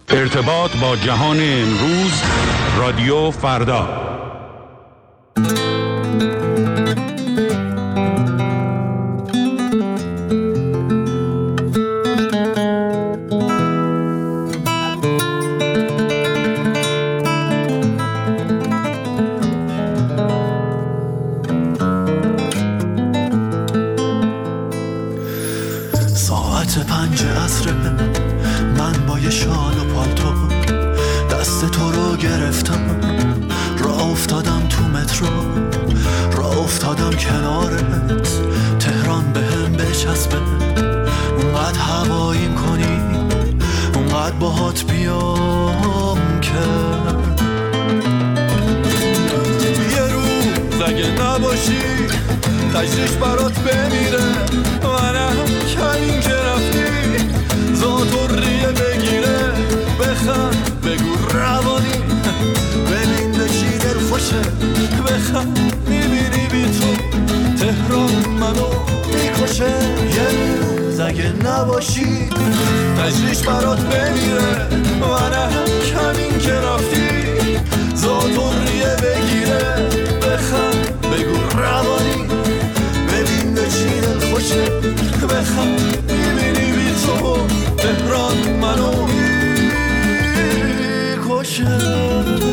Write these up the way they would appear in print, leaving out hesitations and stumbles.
ارتباط با جهان امروز، رادیو فردا. ساعت 5 عصر من با یه شال و پالتو دست تو رو گرفتم، راه افتادم تو مترو، راه افتادم کنارت، تهران به هم بچسبه، اونقدر هواییم کنی، اونقدر باهات بیام که یه روز اگه نباشی تجریش برات بمیره، منم کمین که رفتی زاتوریه بگیره، بخند بگو روانی ببین به چی دل خوشه، بخند میبینی بی تو تهران منو میکشه، یه روز اگه نباشی تجریش برات بمیره، منم کمین که رفتی زاتوریه بگیره، بخند بگو روانی ببین به چی دل خوشه، بخند میبینی بی تو تهران منو میکشه.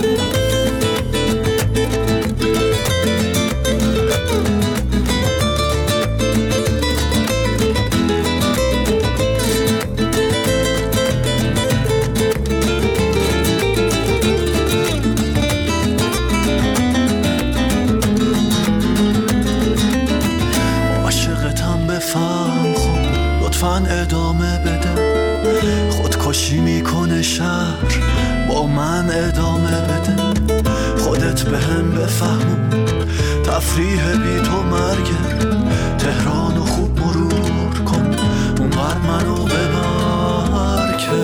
ادامه بده، خودکشی میکنه شهر با من ادامه بده، خودت به هم بفهمون تفریح بی تو مرگه، تهرانو خوب مرور کن اونور منو ببر که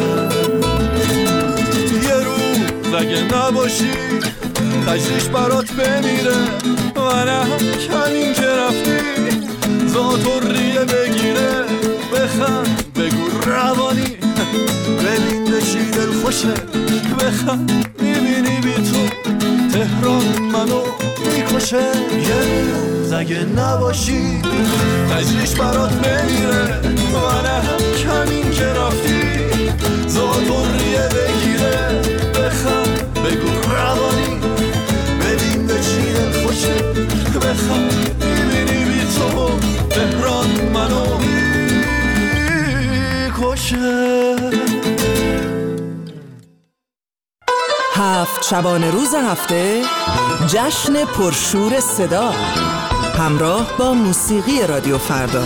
یه روز اگه نباشی تجریش برات بمیره، منم کمین که رفتی زاتوریه بگیره، بخند بگو روانی ببین به چی دل خوشه، بخند میبینی بی تو تهران منو میکشه، یه روز اگه نباشی تجریش برات بمیره، منم کمین که رفتی زاتوریه بگیره، بخند بگو روانی ببین به چی دل خوشه، بخند میبینی بی تو تهران منو هفت شبانه روز هفته جشن پرشور صدا همراه با موسیقی رادیو فردا.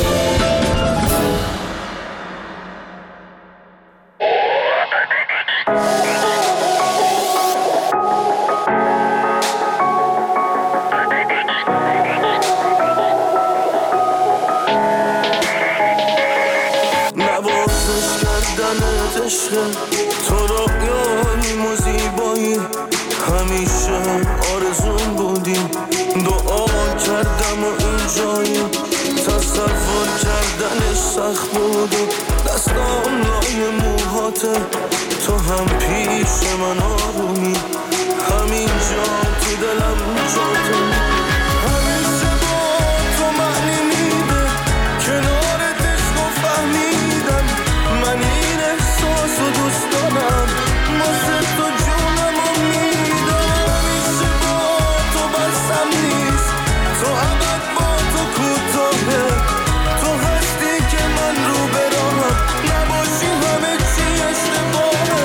تو رویاییم و زیبایی همیشه آرزون بودیم، دعا کردم و اینجاییم، تصور کردنش سخت بود، دستام لای موهاته، تو هم پیش من آرومی، همینجا تو دلم جاته، همیشه با تو معنی میده، کنارت عشق و فهمیدم، من این احساس و دوست دارم، واسه تو جونم و میدم، همیشه با تو بسم نیست، تو ابد با تو کوتاهه، تو هستی که من رو به راهم، نباشی همه چی اشتباهه.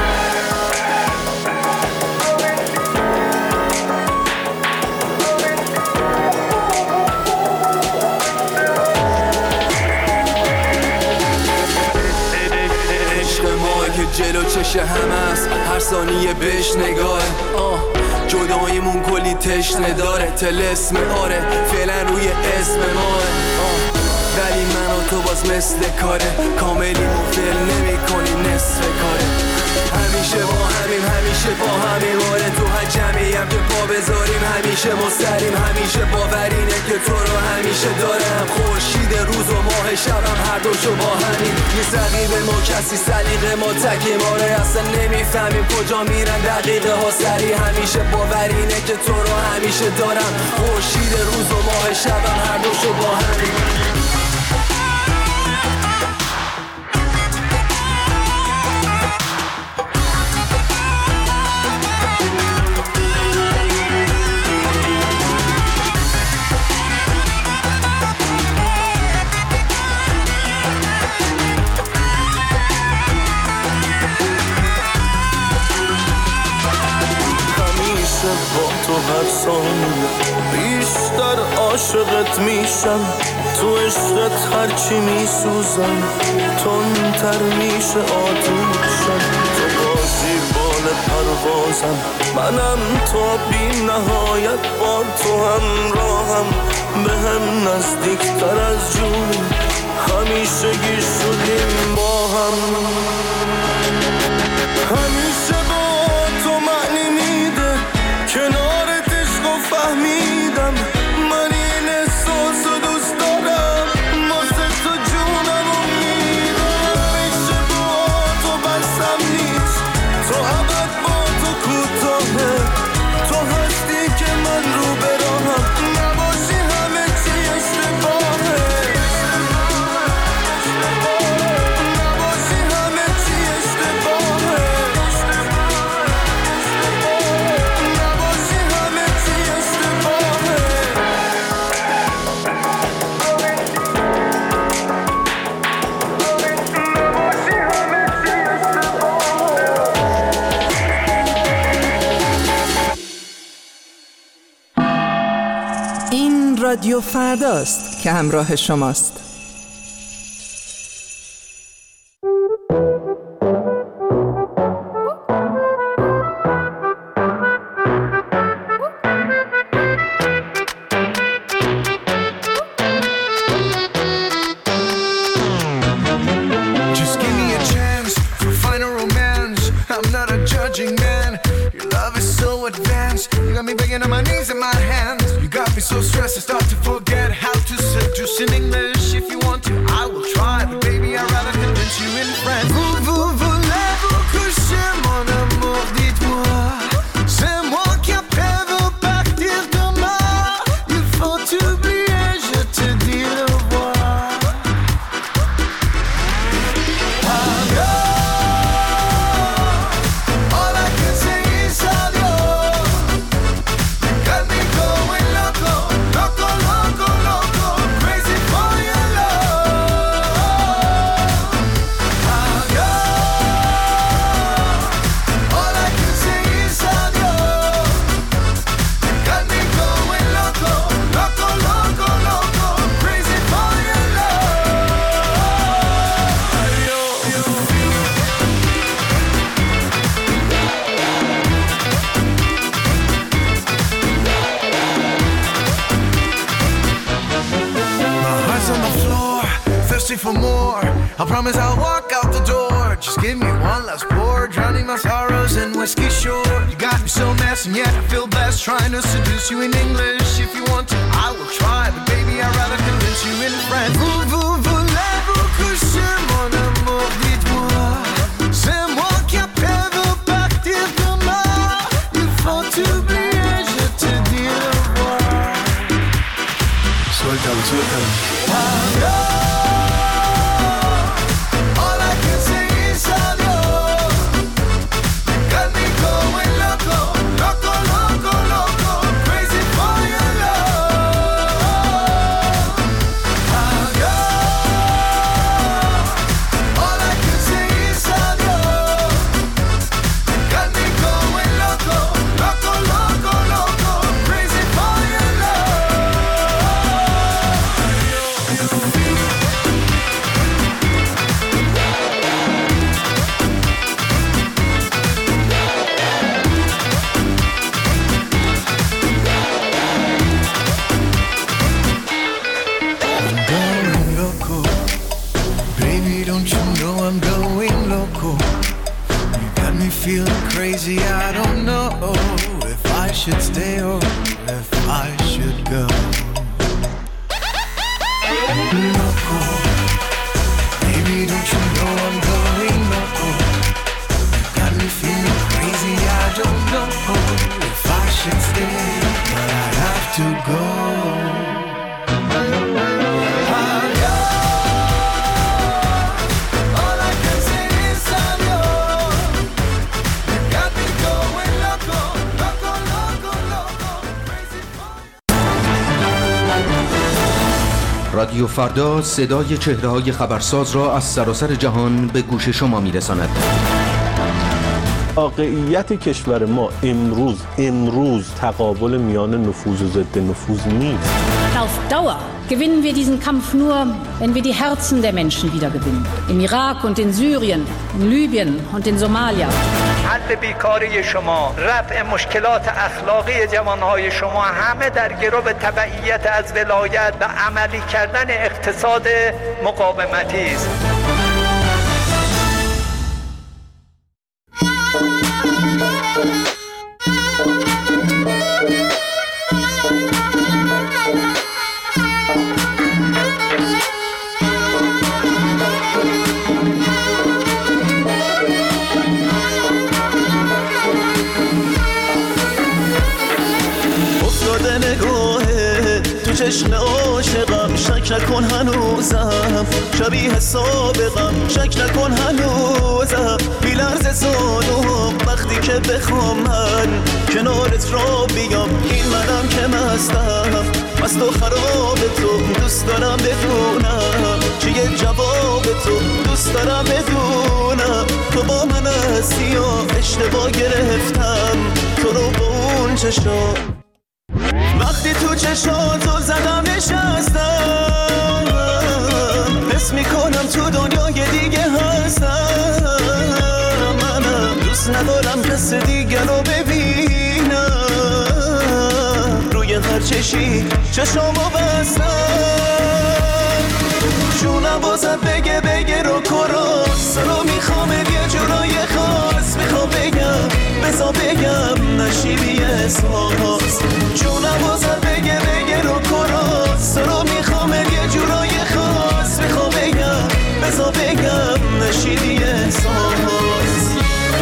جلو چش همه است، هر ثانیه بهش نگاه، جداییمون کلی تشنه داره، طلسم آره فعلا روی اسم ماه، ولی من و تو باز مثل کاره، کاملیمون فعل نمی کنی نصف کاره، همیشه با همیم همیشه با همین، آره تو هر جمعیم که پا بذاریم همیشه مستریم، همیشه باورینه که تو رو همیشه دارم، خورشید روز و ماه ماه شبم هر دوشو با همین نیست رقیب ما کسی سلیقه ما تکی ماره اصلا نمیفهمیم کجا میرن دقیقه ها سری همیشه باورینه که تو رو همیشه دارم خورشید روز و ماه شبم هر دوشو با همین با تو هر ثانیه بیشتر عاشقت میشم تو عشقت هرچی میسوزم تندتر میشه آتوشم تو بازی بال پروازم منم تا بی نهایت با تو همراهم به هم نزدیکتر از جون همیشگی شدیم با هم همیشه با تو معنی میده کنارت عشق و فهمیدم من این احساس و دوست دارم واسه تو جونم و میدم همیشه با تو بسم نیست تو ابد با تو کوتاهه تو هستی که من رو براهم نباشی همه چی اشتباهه نباشی همه چی اشتباهه رادیو فرداست که همراه شماست. So stressed I start to forget how to seduce in English. If you want to, I will try, but baby I'd rather convince you in French. Vous voulez-vous coucher mon amour, dites-moi. C'est moi qui après veux partir demain. Il faut t'oublier, je te dis au revoir. Adieu. All I can say is adieu. Got me going loco. Loco, loco, loco, crazy for your love. Adieu. All I can say is adieu. Got me going loco, loco, loco, loco, crazy for your love. Adieu. My heart's on the floor, thirsty for more. I promise I'll walk out the door. Just give me one last pour, drowning my sorrows in whiskey shore. You got me so messed and yet I feel blessed, trying to seduce you in English. If you want to, I will try, but baby I'd rather convince you in French. Vous voulez-vous coucher mon amour, dites-moi. C'est moi qui après veux partir demain. Il faut t'oublier, je te dis au revoir. Suéltalo, suéltalo. All I can say is adieu. Got me going loco, loco, loco, loco, crazy for your love. Adieu. All I can say is adieu. Got me going loco, loco, loco, loco, crazy for your I'm going loco. Baby, don't you know I'm going loco? You got me feeling crazy. I don't know if I should stay or if I should go. Loco. رادیو فردا صدای چهره‌های خبرساز را از سراسر جهان به گوش شما می‌رساند. واقعیت کشور ما امروز تقابل میان نفوذ و ضد نفوذ نیست. Auf Dauer gewinnen wir diesen Kampf nur, wenn wir die Herzen der Menschen wiedergewinnen. Im Irak und in Syrien, in Libyen und in Somalia. حل بیکاری شما، رفع مشکلات اخلاقی جوانهای شما همه در گرو تبعیت از ولایت و عملی کردن اقتصاد مقاومتی است. چشم عاشقم شک نکن هنوزم شبیه سابقم شک نکن هنوزم بی لرز زانوم وقتی که بخوام من کنارت را بیام این منم که مستم مست و خراب تو دوست دارم بدونم چیه جواب تو دوست دارم بدونم تو با من هستی و اشتباه گرفتم تو رو با اون چشم وقتی تو چشاتو زدم نشستم حس میکنم تو دنیای دیگه هستم منم دوست ندارم کس دیگه رو ببینم روی هر چشی چشامو بستم جونم بازت بگه رو کراس رو میخوام یه جورای خاص میخوام بگم بزا بگم نشیبی احساس جونم بازت بگه رو کراس رو میخوام یه جورای خاص میخوام بگم بزا بگم نشیبی احساس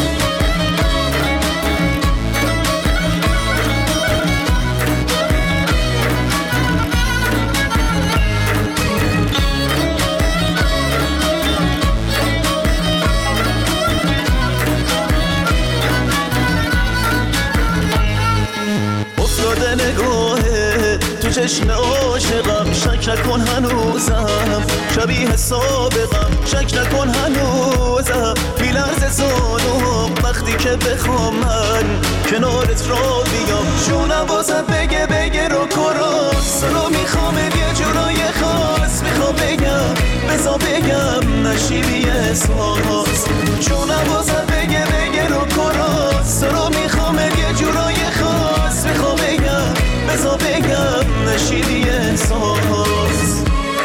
چشم عاشقم شک نکن هنوزم شبیه سابقم شک نکن هنوزم بی لرز زانوم وقتی که بخوام من کنارت را بیام جونم بازت بگه رو کراس رو میخوام یه جورای خاص میخوام بگم بزا بگم نشیبی احساس جونم بازت بگه رو کراس رو میخوام یه جورای خاص میخوام بگم بزا بگم نشیدی احساس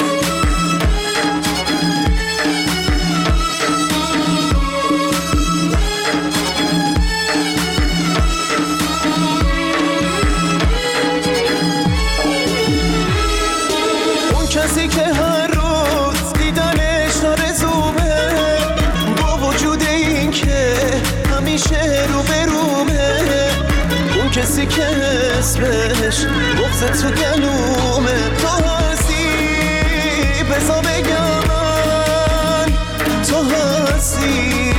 اون کسی که هر روز دیدنش آرزومه با وجود این که همیشه رو برومه اون کسی که اسمش بغض تو گلومه تو هستی بزا بگم من تو هستی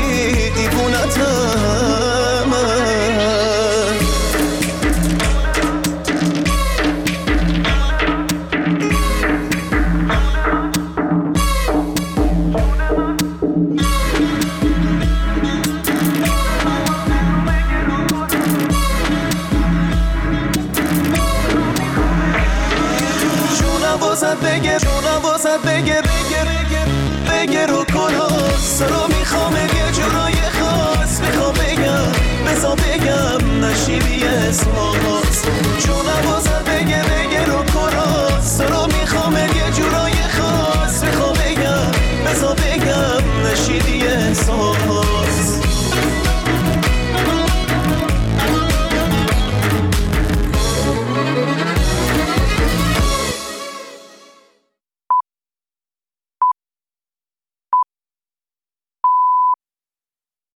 دیوونتم من جونم بازت بگه